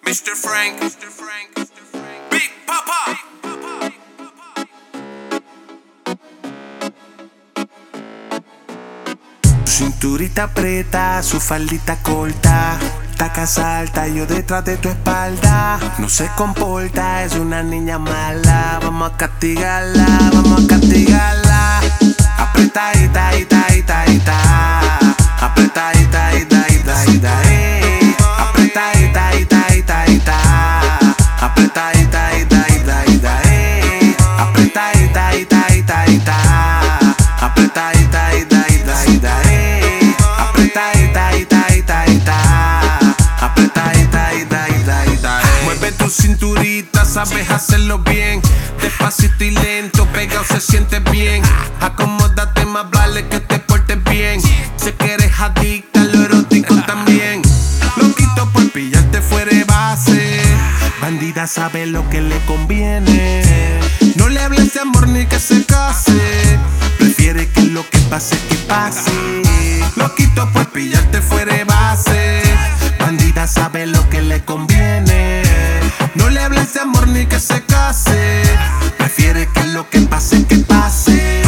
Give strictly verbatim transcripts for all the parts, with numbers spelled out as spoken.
mister Frank, Big Papa. Su cinturita aprieta, su faldita corta, tacas alta, yo detrás de tu espalda. No se comporta, es una niña mala. Vamos a castigarla, vamos a castigarla. Apretadita, ita, ita, ita. Apretadita, ita, ita, ita, eh. Apretadita, ita, ita, ita. Apretadita, ita, ita, ita, eh. Apretadita, ita, ita, ita. Apretadita, ita, ita, ita, eh. Apretadita, ita, ita, ita. Apretadita, ita, ita, ita, eh. Mueve tu cinturita, sabes hacerlo bien. Despacito y lento, pegado se siente bien. Acomódate más, vale que te portes bien. Sé que eres adicta a lo erótico también. Loquito por pillarte fuera de base. Bandida sabe lo que le conviene. No le hables de amor ni que se case. Prefiere que lo que pase, que pase. Loquito por pillarte fuera de base. Bandida sabe lo que le conviene. No le hables de amor ni que se case. Prefiere que lo que pase, que pase.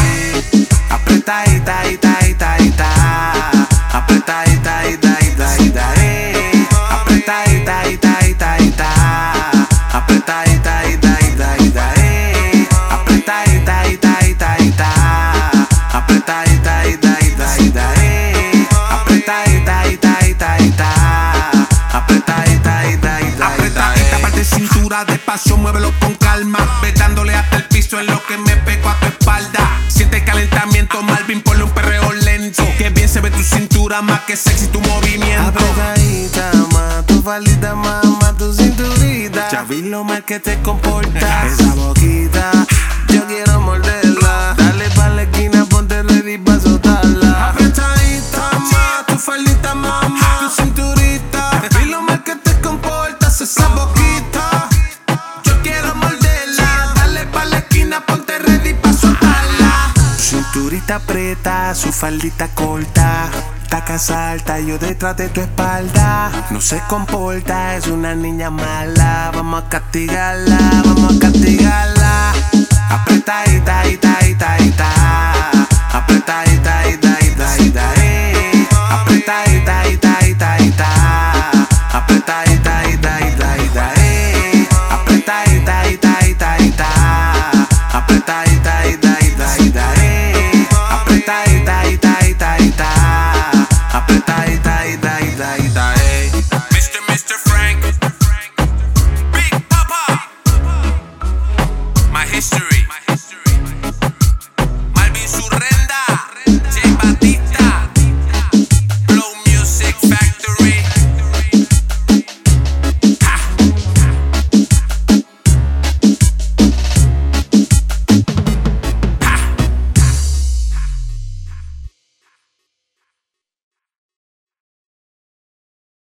Apretadita, ita, ita, ita. Apretadita, ita, ita, ita, eh. Apretadita, ita, ita, ita. Apretadita, ita, ita, ita, eh. Apretadita, ita, ita, ita. Apretadita, ita, ita, ita, eh. Apretadita, ita, ita, ita. Apretadita, ita, ita, apretadita, parte cintura, despacio, muévelo con calma. Ve dándole hasta el piso en lo que me pego a tu espalda. Siente el calentamiento, Malvin, ponle un perreo lento. Que bien se ve tu cintura, más que sexy tu movimiento. Apretadita, más tu faldita, más, más tu cinturita. Ya vi lo mal que te comportas. Esa boquita, yo quiero morderla. Dale pa' la esquina, ponte ready pa' soltarla. Apretadita, más tu faldita, más, más tu cinturita. Ya vi lo mal que te comportas, esa boquita. Yo quiero morderla. Dale pa' la esquina, ponte ready pa' soltarla. Su cinturita aprieta, su faldita corta, tacas alta, yo detrás de tu espalda. No se comporta, es una niña mala. Vamos a castigarla, vamos a castigarla. Apretadita, ita, ita, ita. Apretadita.